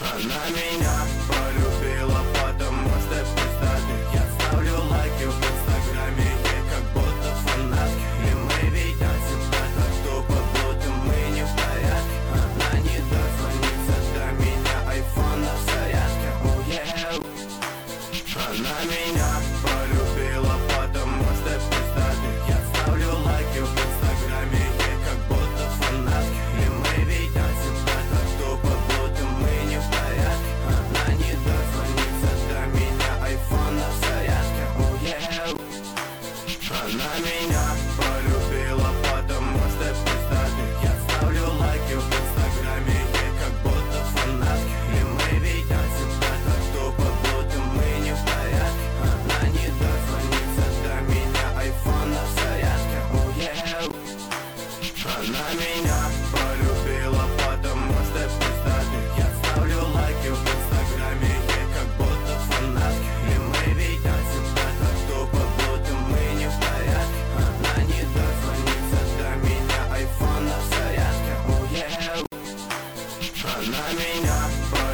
Она меня полюбила, потому что пиздатый. Я ставлю лайки в инстаграме, ей как будто фанатки. И мы видимся так тупо, будто мы не в порядке. Она не дозвонится до меня, айфона в зарядке. Она меня полюбила, потому что пиздатый. Я ставлю лайки в инстаграме, ей как будто фанатки. И мы видимся так тупо, будто мы не в порядке. Она не дозвонится до меня, айфона в зарядке. Она меня полюбила, потому что пиздатый. Я ставлю лайки в инстаграме, ей как будто фанатки. И мы видимся так тупо, будто мы не в порядке. Она не дозвонится до меня, айфона в зарядке. Она меня полюбила, потому что пиздатый. Я ставлю лайки в инстаграме, ей как будто фанатки. И мы видимся так тупо, будто мы не в порядке. Она не дозвонится до меня, айфона в зарядке. Она меня полюбила, потому что пиздатый. Я ставлю лайки в инстаграме, ей как будто фанатки. И мы видимся так тупо, будто мы не в порядке. Она не дозвонится до меня, айфона в зарядке. Она меня полюбила, потому что пиздатый. Я ставлю лайки в инстаграме, ей как будто фанатки. И мы видимся так тупо, будто мы не в порядке. Она не дозвонится до меня, айфона в зарядке. Она меня